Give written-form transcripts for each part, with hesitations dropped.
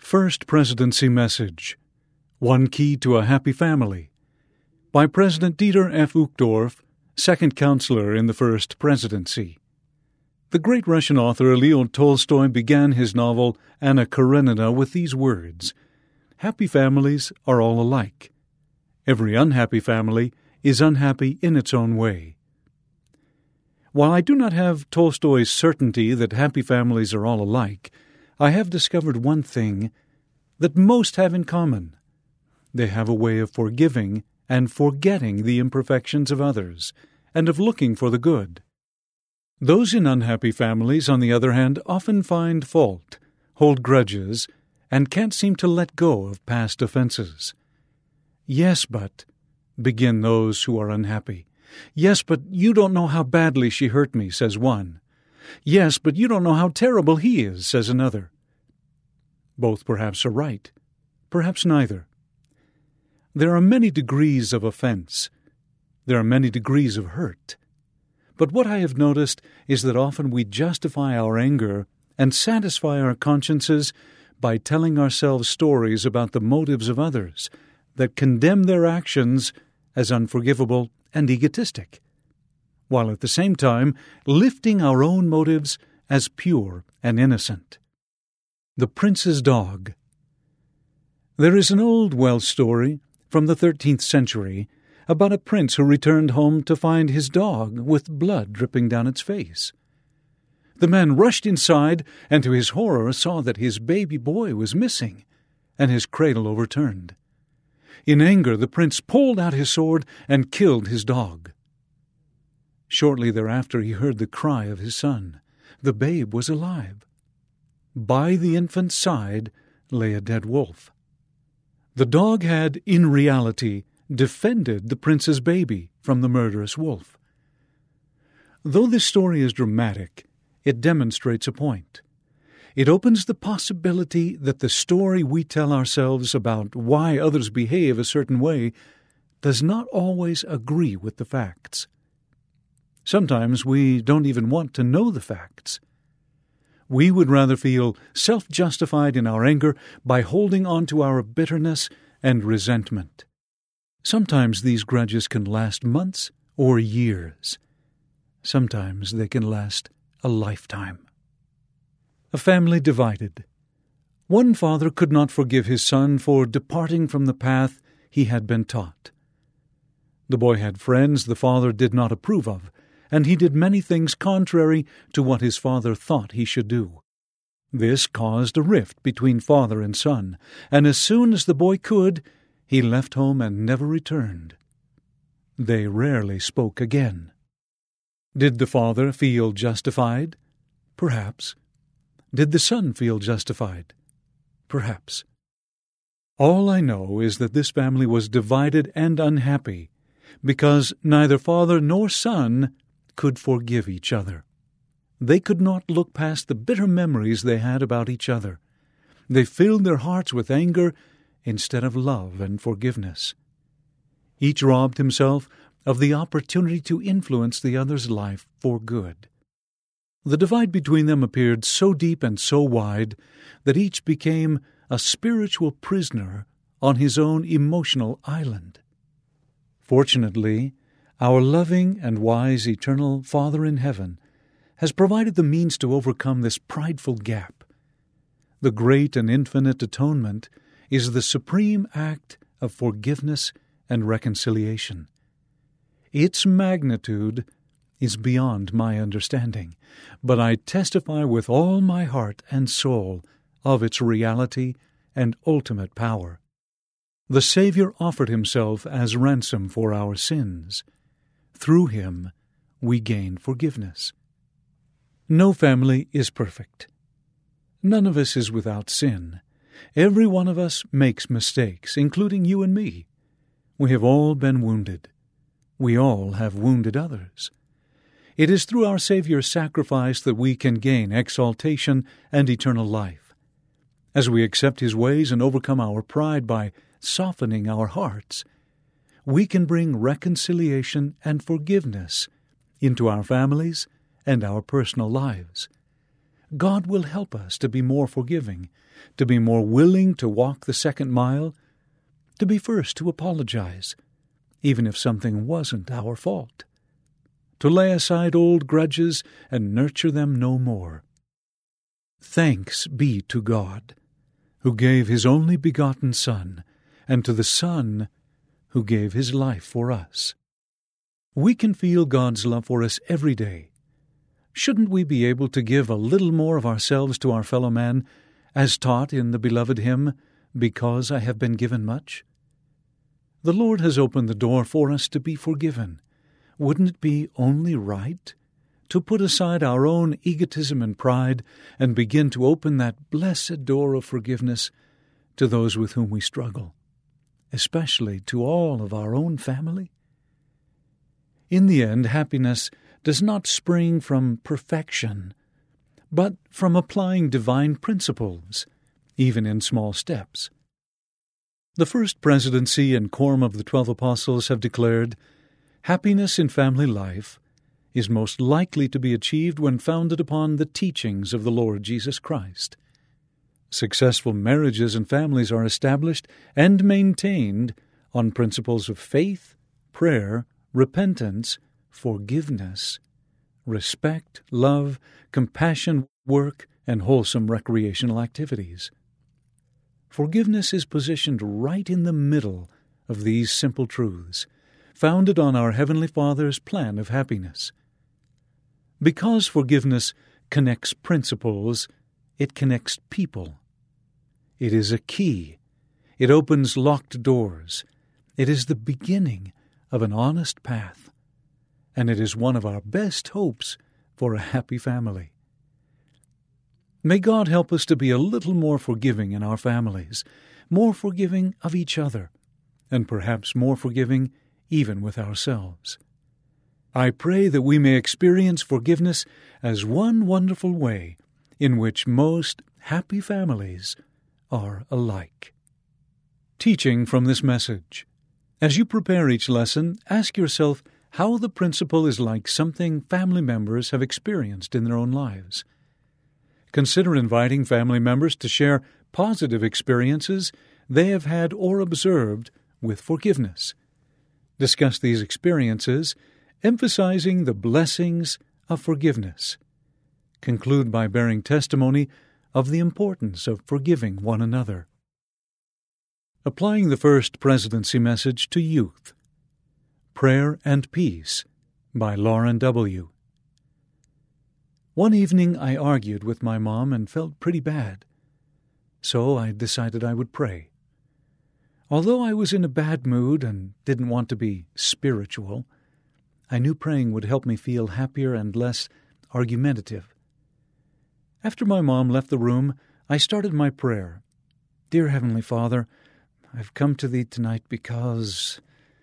First Presidency Message, One Key to a Happy Family, by President Dieter F. Uchtdorf, second counselor in the First Presidency. The great Russian author Leo Tolstoy began his novel Anna Karenina with these words: "Happy families are all alike. Every unhappy family is unhappy in its own way." While I do not have Tolstoy's certainty that happy families are all alike, I have discovered one thing that most have in common. They have a way of forgiving and forgetting the imperfections of others, and of looking for the good. Those in unhappy families, on the other hand, often find fault, hold grudges, and can't seem to let go of past offenses. "Yes, but," begin those who are unhappy. "Yes, but you don't know how badly she hurt me," says one. "Yes, but you don't know how terrible he is," says another. Both perhaps are right, perhaps neither. There are many degrees of offense. There are many degrees of hurt. But what I have noticed is that often we justify our anger and satisfy our consciences by telling ourselves stories about the motives of others that condemn their actions as unforgivable and egotistic, while at the same time lifting our own motives as pure and innocent. The Prince's Dog. There is an old Welsh story from the 13th century about a prince who returned home to find his dog with blood dripping down its face. The man rushed inside and to his horror saw that his baby boy was missing and his cradle overturned. In anger, the prince pulled out his sword and killed his dog. Shortly thereafter he heard the cry of his son. The babe was alive. By the infant's side lay a dead wolf. The dog had, in reality, defended the prince's baby from the murderous wolf. Though this story is dramatic, it demonstrates a point. It opens the possibility that the story we tell ourselves about why others behave a certain way does not always agree with the facts. Sometimes we don't even want to know the facts. We would rather feel self-justified in our anger by holding on to our bitterness and resentment. Sometimes these grudges can last months or years. Sometimes they can last a lifetime. A family divided. One father could not forgive his son for departing from the path he had been taught. The boy had friends the father did not approve of, and he did many things contrary to what his father thought he should do. This caused a rift between father and son, and as soon as the boy could, he left home and never returned. They rarely spoke again. Did the father feel justified? Perhaps. Did the son feel justified? Perhaps. All I know is that this family was divided and unhappy because neither father nor son could forgive each other. They could not look past the bitter memories they had about each other. They filled their hearts with anger instead of love and forgiveness. Each robbed himself of the opportunity to influence the other's life for good. The divide between them appeared so deep and so wide that each became a spiritual prisoner on his own emotional island. Fortunately, our loving and wise eternal Father in heaven has provided the means to overcome this prideful gap. The great and infinite atonement is the supreme act of forgiveness and reconciliation. Its magnitude is beyond my understanding, but I testify with all my heart and soul of its reality and ultimate power. The Savior offered himself as ransom for our sins. Through him, we gain forgiveness. No family is perfect. None of us is without sin. Every one of us makes mistakes, including you and me. We have all been wounded. We all have wounded others. It is through our Savior's sacrifice that we can gain exaltation and eternal life. As we accept his ways and overcome our pride by softening our hearts, we can bring reconciliation and forgiveness into our families and our personal lives. God will help us to be more forgiving, to be more willing to walk the second mile, to be first to apologize, even if something wasn't our fault, to lay aside old grudges and nurture them no more. Thanks be to God, who gave His only begotten Son, and to the Son who gave His life for us. We can feel God's love for us every day. Shouldn't we be able to give a little more of ourselves to our fellow man, as taught in the beloved hymn, "Because I have been given much"? The Lord has opened the door for us to be forgiven. Wouldn't it be only right to put aside our own egotism and pride and begin to open that blessed door of forgiveness to those with whom we struggle, especially to all of our own family? In the end, happiness does not spring from perfection, but from applying divine principles, even in small steps. The First Presidency and Quorum of the 12 Apostles have declared, happiness in family life is most likely to be achieved when founded upon the teachings of the Lord Jesus Christ. Successful marriages and families are established and maintained on principles of faith, prayer, repentance, forgiveness, respect, love, compassion, work, and wholesome recreational activities. Forgiveness is positioned right in the middle of these simple truths, founded on our Heavenly Father's plan of happiness. Because forgiveness connects principles, it connects people. It is a key. It opens locked doors. It is the beginning of an honest path, and it is one of our best hopes for a happy family. May God help us to be a little more forgiving in our families, more forgiving of each other, and perhaps more forgiving even with ourselves. I pray that we may experience forgiveness as one wonderful way in which most happy families are alike. Teaching from this message. As you prepare each lesson, ask yourself how the principle is like something family members have experienced in their own lives. Consider inviting family members to share positive experiences they have had or observed with forgiveness. Discuss these experiences, emphasizing the blessings of forgiveness. Conclude by bearing testimony of the importance of forgiving one another. Applying the First Presidency message to youth. Prayer and Peace by Lauren W. One evening I argued with my mom and felt pretty bad, so I decided I would pray. Although I was in a bad mood and didn't want to be spiritual, I knew praying would help me feel happier and less argumentative. After my mom left the room, I started my prayer. Dear Heavenly Father, I've come to Thee tonight because...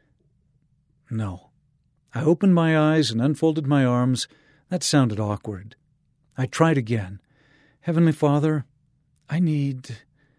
No. I opened my eyes and unfolded my arms. That sounded awkward. I tried again. Heavenly Father, I need...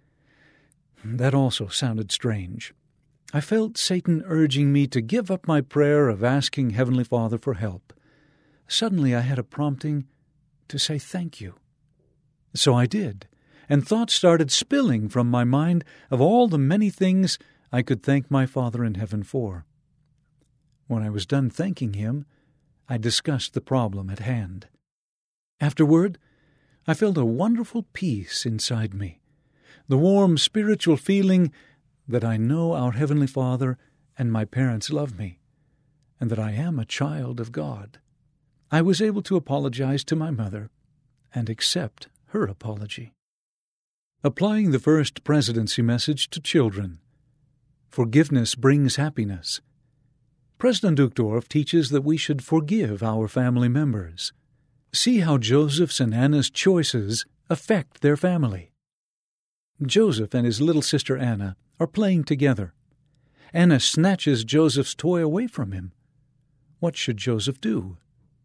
That also sounded strange. I felt Satan urging me to give up my prayer of asking Heavenly Father for help. Suddenly I had a prompting to say thank you. So I did, and thoughts started spilling from my mind of all the many things I could thank my Father in heaven for. When I was done thanking Him, I discussed the problem at hand. Afterward, I felt a wonderful peace inside me, the warm spiritual feeling that I know our Heavenly Father and my parents love me, and that I am a child of God. I was able to apologize to my mother and accept her apology. Applying the First Presidency message to children. Forgiveness brings happiness. President Uchtdorf teaches that we should forgive our family members. See how Joseph's and Anna's choices affect their family. Joseph and his little sister Anna are playing together. Anna snatches Joseph's toy away from him. What should Joseph do?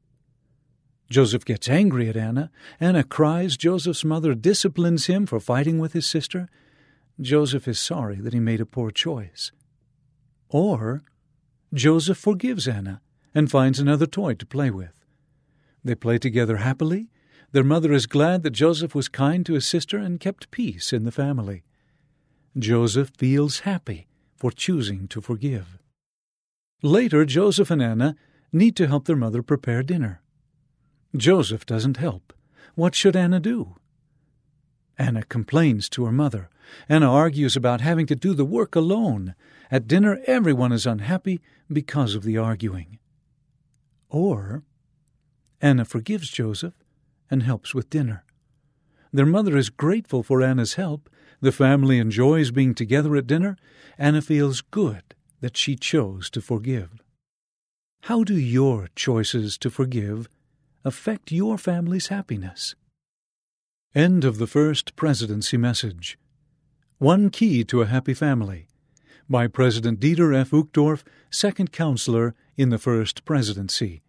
Joseph gets angry at Anna. Anna cries. Joseph's mother disciplines him for fighting with his sister. Joseph is sorry that he made a poor choice. Or Joseph forgives Anna and finds another toy to play with. They play together happily. Their mother is glad that Joseph was kind to his sister and kept peace in the family. Joseph feels happy for choosing to forgive. Later, Joseph and Anna need to help their mother prepare dinner. Joseph doesn't help. What should Anna do? Anna complains to her mother. Anna argues about having to do the work alone. At dinner, everyone is unhappy because of the arguing. Or Anna forgives Joseph and helps with dinner. Their mother is grateful for Anna's help. The family enjoys being together at dinner. Anna feels good that she chose to forgive. How do your choices to forgive affect your family's happiness? End of the First Presidency Message. One Key to a Happy Family, by President Dieter F. Uchtdorf, Second Counselor in the First Presidency.